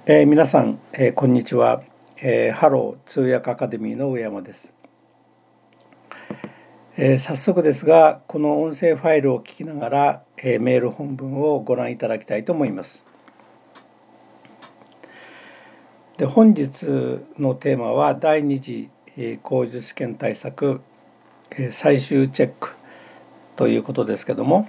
皆さん、こんにちは、ハロー通訳アカデミーの上山です。早速ですが、この音声ファイルを聞きながら、メール本文をご覧いただきたいと思います。で、本日のテーマは第二次口述試験対策、最終チェックということですけども、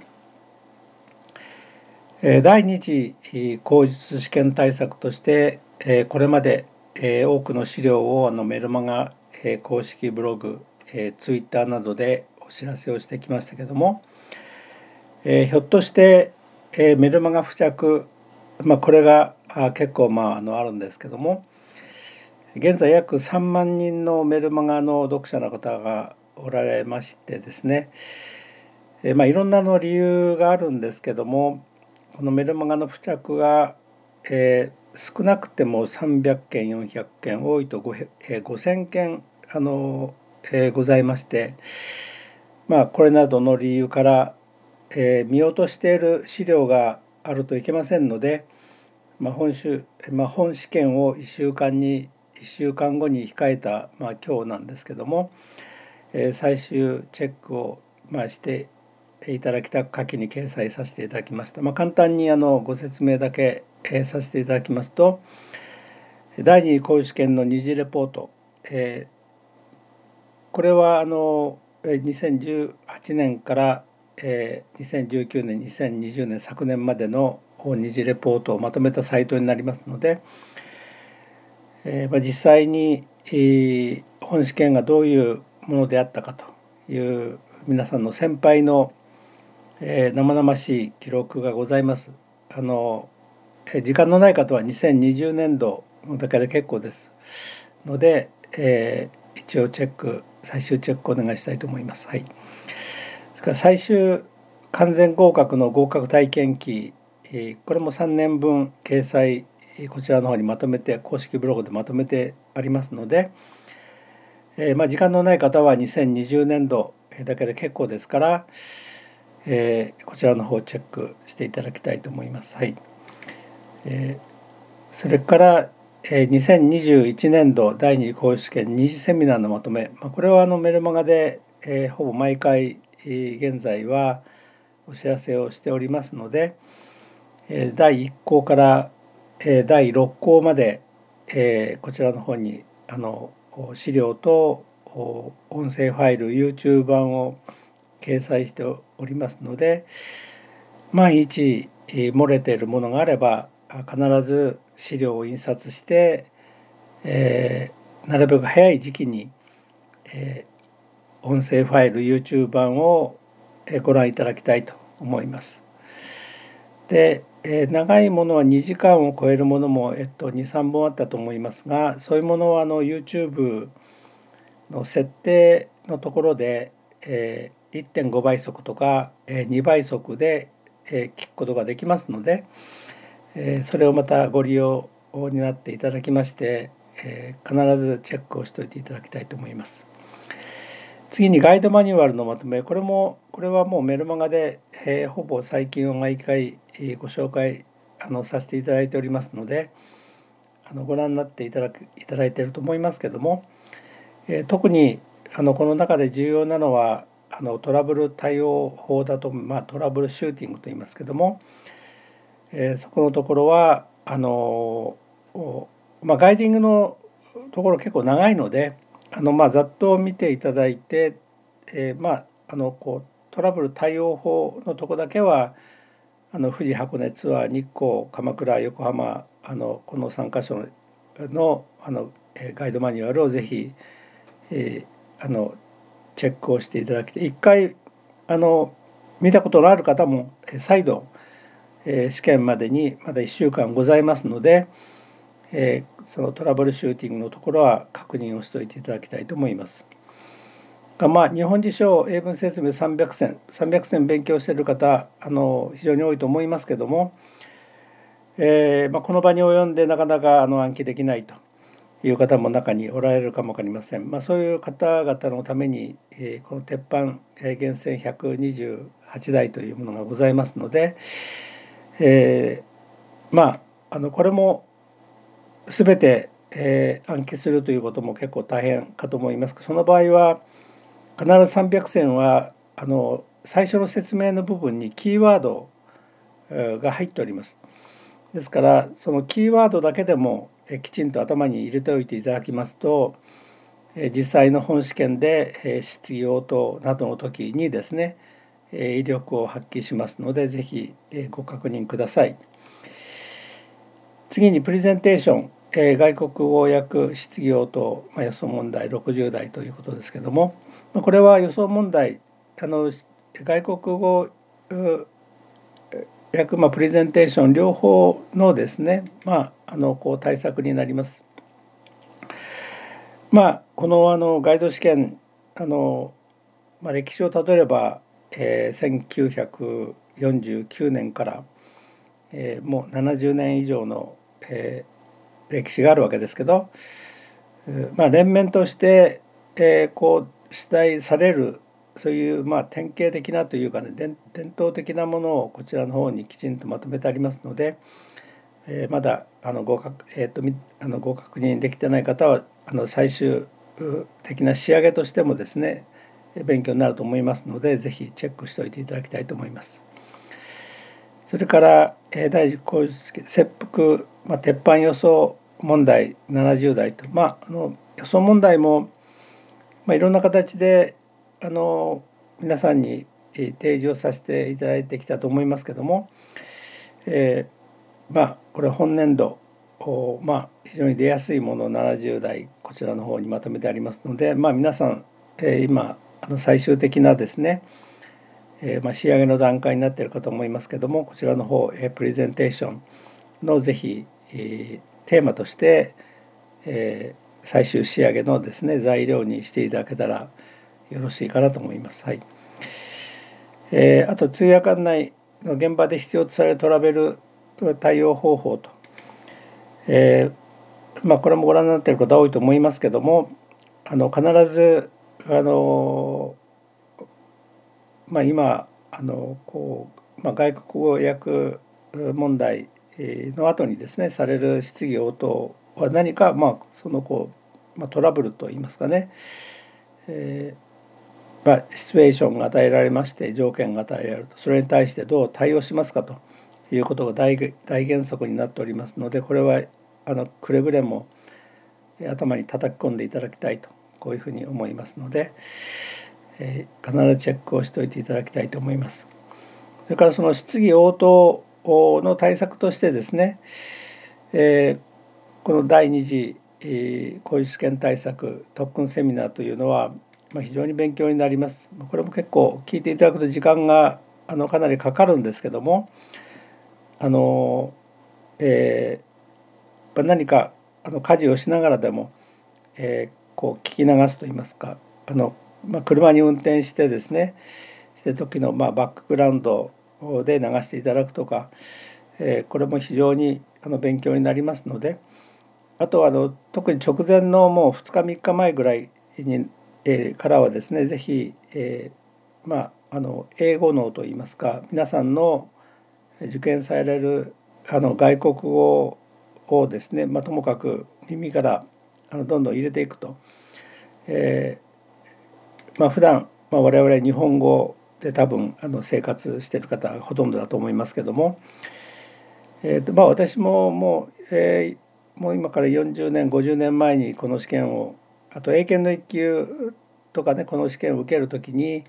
第二次口述試験対策として、これまで多くの資料をメルマガ、公式ブログ、ツイッターなどでお知らせをしてきましたけども、ひょっとして、メルマガ付着、これが結構あるんですけども、現在約3万人のメルマガの読者の方がおられましてですね、いろんな理由があるんですけども、このメルマガの付着が、少なくても300件400件、多いと5000件ございまして、これなどの理由から、見落としている資料があるといけませんので、本試験を1週間後に控えた、今日なんですけども、最終チェックを、していただきたく下記に掲載させていただきました。簡単にご説明だけ、させていただきますと、第2次口試験の二次レポート、これは2018年から2019年2020年昨年までの二次レポートをまとめたサイトになりますので、実際に本試験がどういうものであったかという皆さんの先輩の生々しい記録がございます。時間のない方は2020年度だけで結構ですので、一応最終チェックをお願いしたいと思います。はい。それから最終完全合格の合格体験記、これも3年分掲載、こちらの方にまとめて公式ブログでまとめてありますので、時間のない方は2020年度だけで結構ですから、こちらの方をチェックしていただきたいと思います。はい。それから、2021年度第2次講師試験二次セミナーのまとめ、これはメルマガで、ほぼ毎回、現在はお知らせをしておりますので、第1項から第6項までこちらの方に資料と音声ファイル YouTube 版を掲載しておりますので、万一漏れているものがあれば必ず資料を印刷して、なるべく早い時期に音声ファイル YouTube 版をご覧いただきたいと思います。で、長いものは2時間を超えるものも、2、3本あったと思いますが、そういうものはYouTube の設定のところで、1.5 倍速とか2倍速で聞くことができますので、それをまたご利用になっていただきまして、必ずチェックをしておいていただきたいと思います。次にガイドマニュアルのまとめ、これはもうメルマガで、ほぼ最近は毎回ご紹介させていただいておりますので、ご覧になっていただいていると思いますけども、特にこの中で重要なのはトラブル対応法だと、トラブルシューティングと言いますけども、そこのところはガイディングのところ結構長いのでざっと見ていただいて、トラブル対応法のところだけは富士箱根ツアー、日光、鎌倉、横浜この3カ所のガイドマニュアルをぜひチェックをしていただきて、一回見たことのある方も再度試験までにまだ1週間ございますので、そのトラブルシューティングのところは確認をしておいていただきたいと思います。日本辞書英文説明300選勉強している方非常に多いと思いますけども、この場に及んでなかなか暗記できないという方も中におられるかも分かりません。そういう方々のために、この鉄板厳選128台というものがございますので、これも全て、暗記するということも結構大変かと思いますが、その場合は必ず300線は最初の説明の部分にキーワードが入っております。ですからそのキーワードだけでもきちんと頭に入れておいていただきますと、実際の本試験で質疑応答などの時にですね、威力を発揮しますので、ぜひご確認ください。次にプレゼンテーション、外国語訳質疑応答、予想問題60題ということですけども、これは予想問題外国語訳、プレゼンテーション両方のですね、対策になります。このガイド試験歴史をたどれば、1949年から、もう70年以上の、歴史があるわけですけど、連綿として、出題されるそういう、典型的なというかね、伝統的なものをこちらの方にきちんとまとめてありますので、まだご確認できてない方は最終的な仕上げとしてもですね、勉強になると思いますので、ぜひチェックしておいていただきたいと思います。それから第10項切腹、鉄板予想問題70題と、予想問題も、いろんな形で皆さんに提示をさせていただいてきたと思いますけども、これ本年度非常に出やすいもの70題こちらの方にまとめてありますので、皆さん、今最終的なですね、仕上げの段階になっているかと思いますけども、こちらの方、プレゼンテーションのぜひ、テーマとして、最終仕上げのですね材料にしていただけたらよろしいかなと思います。はい。あと通訳案内の現場で必要とされるトラベル対応方法と、これもご覧になっている方多いと思いますけども、必ず今外国語訳問題の後にですねされる質疑応答は何か、トラブルといいますかね、シチュエーションが与えられまして条件が与えられると、それに対してどう対応しますかということが大原則になっておりますので、これはくれぐれも頭に叩き込んでいただきたいと、こういうふうに思いますので、必ずチェックをしておいていただきたいと思います。それからその質疑応答の対策としてですね、この第2次口語試験対策特訓セミナーというのは非常に勉強になります。これも結構聞いていただくと時間がかなりかかるんですけども、何か家事をしながらでも、聞き流すといいますか、車に運転してですねして時のバックグラウンドで流していただくとか、これも非常に勉強になりますので、あとは特に直前のもう2日3日前ぐらいに、からはですね、ぜひ、英語脳といいますか、皆さんの受験される外国語をですね、ともかく耳からどんどん入れていくと、普段、我々日本語で多分生活している方がほとんどだと思いますけども、私ももう今から40年50年前にこの試験を、あと英検の1級とかね、この試験を受けるときに、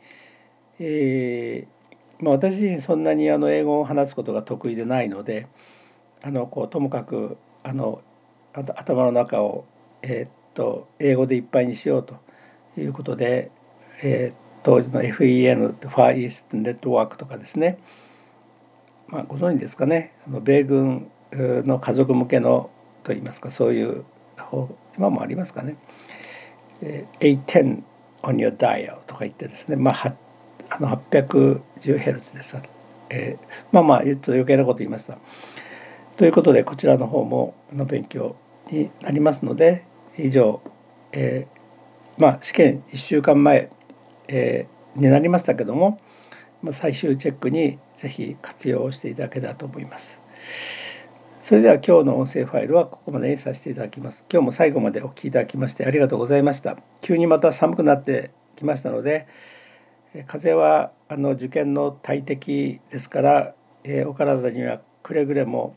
私自身そんなに英語を話すことが得意でないので、ともかく頭の中を、英語でいっぱいにしようということで、当時の FEN ファーイーストネットワークとかですね、ご存知ですかね、米軍の家族向けのといいますか、そういう今もありますかね、810 on your dial とか言ってですね、810Hz です。言うと余計なこと言いました。ということでこちらの方も勉強になりますので、以上、試験1週間前、になりましたけども、最終チェックにぜひ活用していただけたらと思います。 それでは今日の音声ファイルはここまでにさせていただきます。今日も最後までお聞きいただきましてありがとうございました。急にまた寒くなってきましたので、風邪は受験の大敵ですから、お体にはくれぐれも、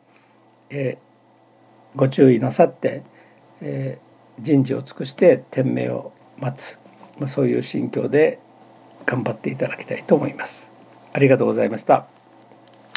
ご注意なさって、人事を尽くして天命を待つ、そういう心境で頑張っていただきたいと思います。ありがとうございました。